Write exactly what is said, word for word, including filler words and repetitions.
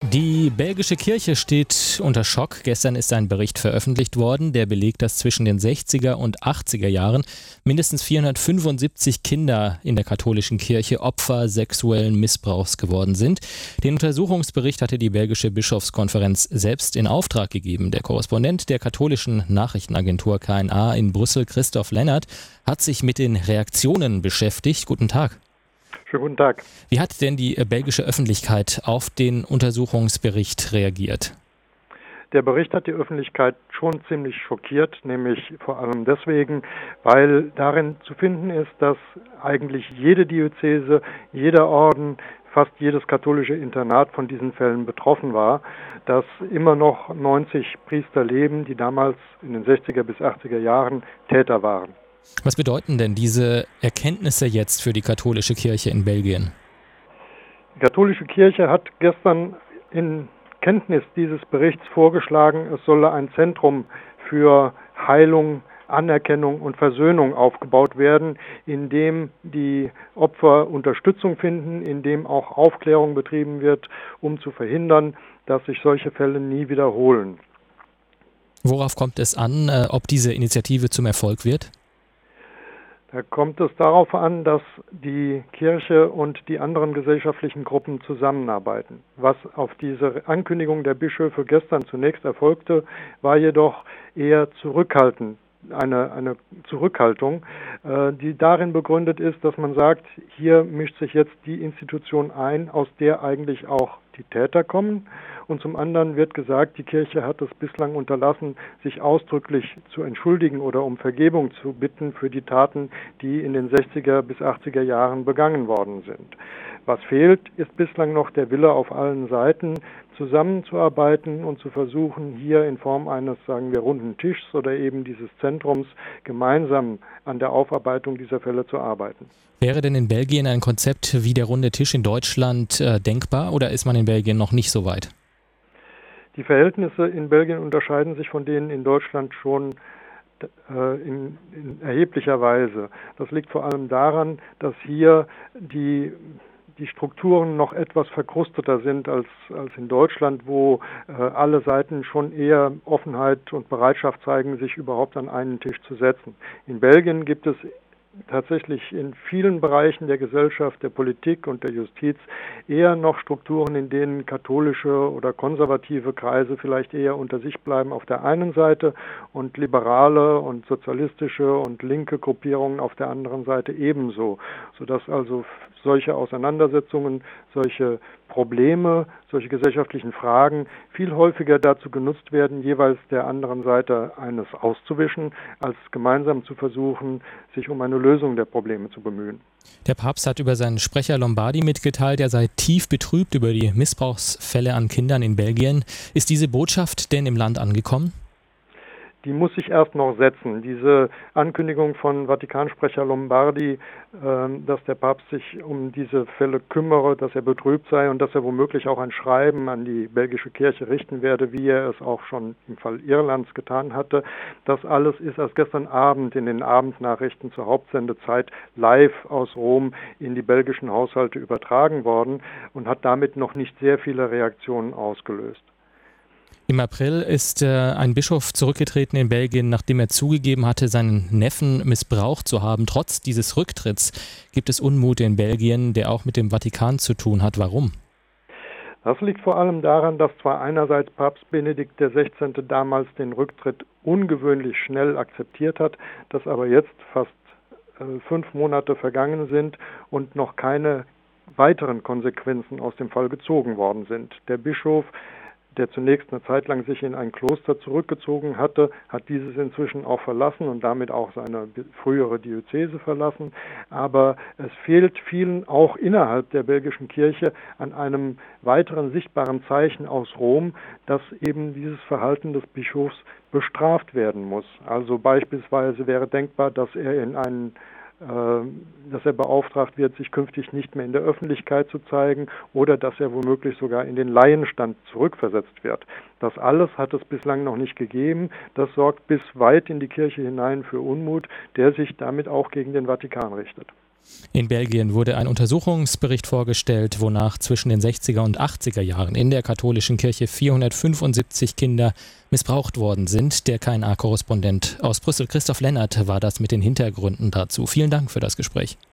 Die belgische Kirche steht unter Schock. Gestern ist ein Bericht veröffentlicht worden, der belegt, dass zwischen den sechziger und achtziger Jahren mindestens vierhundertfünfundsiebzig Kinder in der katholischen Kirche Opfer sexuellen Missbrauchs geworden sind. Den Untersuchungsbericht hatte die belgische Bischofskonferenz selbst in Auftrag gegeben. Der Korrespondent der katholischen Nachrichtenagentur K N A in Brüssel, Christoph Lennart, hat sich mit den Reaktionen beschäftigt. Guten Tag. Schönen guten Tag. Wie hat denn die belgische Öffentlichkeit auf den Untersuchungsbericht reagiert? Der Bericht hat die Öffentlichkeit schon ziemlich schockiert, nämlich vor allem deswegen, weil darin zu finden ist, dass eigentlich jede Diözese, jeder Orden, fast jedes katholische Internat von diesen Fällen betroffen war, dass immer noch neunzig Priester leben, die damals in den sechziger bis achtziger Jahren Täter waren. Was bedeuten denn diese Erkenntnisse jetzt für die katholische Kirche in Belgien? Die katholische Kirche hat gestern in Kenntnis dieses Berichts vorgeschlagen, es solle ein Zentrum für Heilung, Anerkennung und Versöhnung aufgebaut werden, in dem die Opfer Unterstützung finden, in dem auch Aufklärung betrieben wird, um zu verhindern, dass sich solche Fälle nie wiederholen. Worauf kommt es an, ob diese Initiative zum Erfolg wird? Da kommt es darauf an, dass die Kirche und die anderen gesellschaftlichen Gruppen zusammenarbeiten. Was auf diese Ankündigung der Bischöfe gestern zunächst erfolgte, war jedoch eher zurückhaltend. Eine, eine Zurückhaltung, äh, die darin begründet ist, dass man sagt, hier mischt sich jetzt die Institution ein, aus der eigentlich auch die Täter kommen. Und zum anderen wird gesagt, die Kirche hat es bislang unterlassen, sich ausdrücklich zu entschuldigen oder um Vergebung zu bitten für die Taten, die in den sechziger bis achtziger Jahren begangen worden sind. Was fehlt, ist bislang noch der Wille auf allen Seiten, zusammenzuarbeiten und zu versuchen, hier in Form eines, sagen wir, runden Tischs oder eben dieses Zentrums gemeinsam an der Aufarbeitung dieser Fälle zu arbeiten. Wäre denn in Belgien ein Konzept wie der runde Tisch in Deutschland äh, denkbar oder ist man in Belgien noch nicht so weit? Die Verhältnisse in Belgien unterscheiden sich von denen in Deutschland schon äh, in, in erheblicher Weise. Das liegt vor allem daran, dass hier die die Strukturen noch etwas verkrusteter sind als, als in Deutschland, wo äh, alle Seiten schon eher Offenheit und Bereitschaft zeigen, sich überhaupt an einen Tisch zu setzen. In Belgien gibt es tatsächlich in vielen Bereichen der Gesellschaft, der Politik und der Justiz eher noch Strukturen, in denen katholische oder konservative Kreise vielleicht eher unter sich bleiben auf der einen Seite und liberale und sozialistische und linke Gruppierungen auf der anderen Seite ebenso, sodass also solche Auseinandersetzungen, solche Probleme, solche gesellschaftlichen Fragen viel häufiger dazu genutzt werden, jeweils der anderen Seite eines auszuwischen, als gemeinsam zu versuchen, sich um eine Lösung der Probleme zu bemühen. Der Papst hat über seinen Sprecher Lombardi mitgeteilt, er sei tief betrübt über die Missbrauchsfälle an Kindern in Belgien. Ist diese Botschaft denn im Land angekommen? Die muss sich erst noch setzen. Diese Ankündigung von Vatikansprecher Lombardi, dass der Papst sich um diese Fälle kümmere, dass er betrübt sei und dass er womöglich auch ein Schreiben an die belgische Kirche richten werde, wie er es auch schon im Fall Irlands getan hatte. Das alles ist erst gestern Abend in den Abendnachrichten zur Hauptsendezeit live aus Rom in die belgischen Haushalte übertragen worden und hat damit noch nicht sehr viele Reaktionen ausgelöst. Im April ist äh, ein Bischof zurückgetreten in Belgien, nachdem er zugegeben hatte, seinen Neffen missbraucht zu haben. Trotz dieses Rücktritts gibt es Unmut in Belgien, der auch mit dem Vatikan zu tun hat. Warum? Das liegt vor allem daran, dass zwar einerseits Papst Benedikt der Sechzehnte damals den Rücktritt ungewöhnlich schnell akzeptiert hat, dass aber jetzt fast äh, fünf Monate vergangen sind und noch keine weiteren Konsequenzen aus dem Fall gezogen worden sind. Der Bischof, der zunächst eine Zeit lang sich in ein Kloster zurückgezogen hatte, hat dieses inzwischen auch verlassen und damit auch seine frühere Diözese verlassen. Aber es fehlt vielen auch innerhalb der belgischen Kirche an einem weiteren sichtbaren Zeichen aus Rom, dass eben dieses Verhalten des Bischofs bestraft werden muss. Also beispielsweise wäre denkbar, dass er in einen dass er beauftragt wird, sich künftig nicht mehr in der Öffentlichkeit zu zeigen oder dass er womöglich sogar in den Laienstand zurückversetzt wird. Das alles hat es bislang noch nicht gegeben. Das sorgt bis weit in die Kirche hinein für Unmut, der sich damit auch gegen den Vatikan richtet. In Belgien wurde ein Untersuchungsbericht vorgestellt, wonach zwischen den sechziger und achtziger Jahren in der katholischen Kirche vierhundertfünfundsiebzig Kinder missbraucht worden sind. Der K N A-Korrespondent aus Brüssel, Christoph Lennart, war das mit den Hintergründen dazu. Vielen Dank für das Gespräch.